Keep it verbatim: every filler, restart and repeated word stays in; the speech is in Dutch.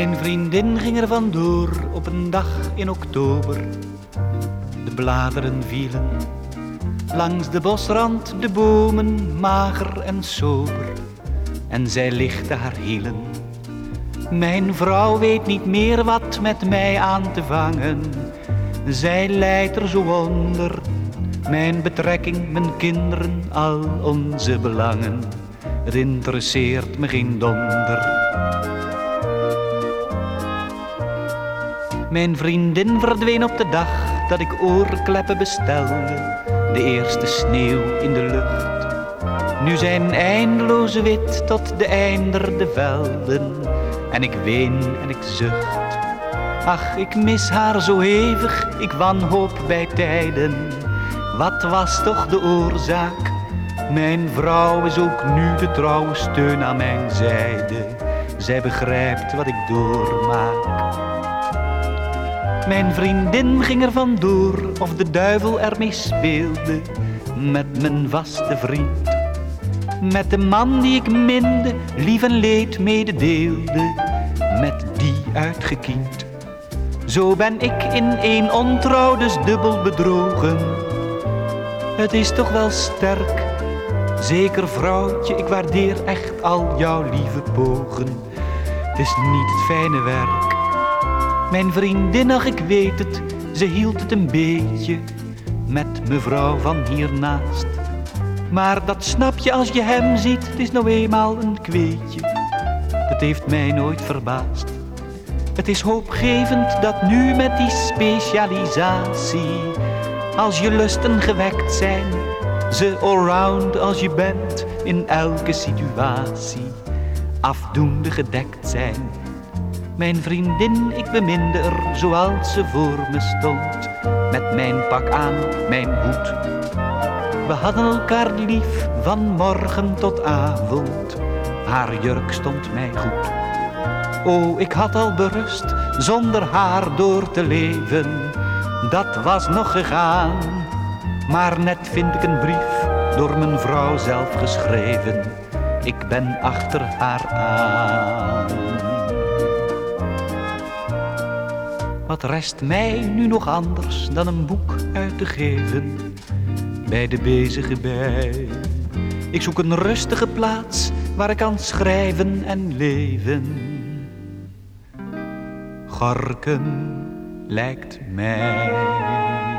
Mijn vriendin ging er vandoor op een dag in oktober. De bladeren vielen langs de bosrand, de bomen mager en sober. En zij lichtte haar hielen. Mijn vrouw weet niet meer wat met mij aan te vangen. Zij lijdt er zo onder. Mijn betrekking, mijn kinderen, al onze belangen. Het interesseert me geen donder. Mijn vriendin verdween op de dag dat ik oorkleppen bestelde. De eerste sneeuw in de lucht. Nu zijn eindeloze wit tot de einder de velden. En ik ween en ik zucht. Ach, ik mis haar zo hevig, ik wanhoop bij tijden. Wat was toch de oorzaak? Mijn vrouw is ook nu de trouwe steun aan mijn zijde. Zij begrijpt wat ik doormaak. Mijn vriendin ging er vandoor, of de duivel ermee speelde. Met mijn vaste vriend. Met de man die ik minde, lief en leed mededeelde. Met die uitgekiend. Zo ben ik in één ontrouw dus dubbel bedrogen. Het is toch wel sterk. Zeker vrouwtje, ik waardeer echt al jouw lieve pogen. Het is niet het fijne werk. Mijn vriendin, ach ik weet het, ze hield het een beetje met mevrouw van hiernaast. Maar dat snap je als je hem ziet, het is nou eenmaal een kweetje. Het heeft mij nooit verbaasd. Het is hoopgevend dat nu met die specialisatie, als je lusten gewekt zijn, ze allround als je bent in elke situatie, afdoende gedekt zijn. Mijn vriendin, ik beminde er zoals ze voor me stond, met mijn pak aan, mijn hoed. We hadden elkaar lief van morgen tot avond, haar jurk stond mij goed. O, ik had al berust zonder haar door te leven, dat was nog gegaan. Maar net vind ik een brief door mijn vrouw zelf geschreven, ik ben achter haar aan. Wat rest mij nu nog anders dan een boek uit te geven bij de bezige bij. Ik zoek een rustige plaats waar ik kan schrijven en leven. Gorkum lijkt mij.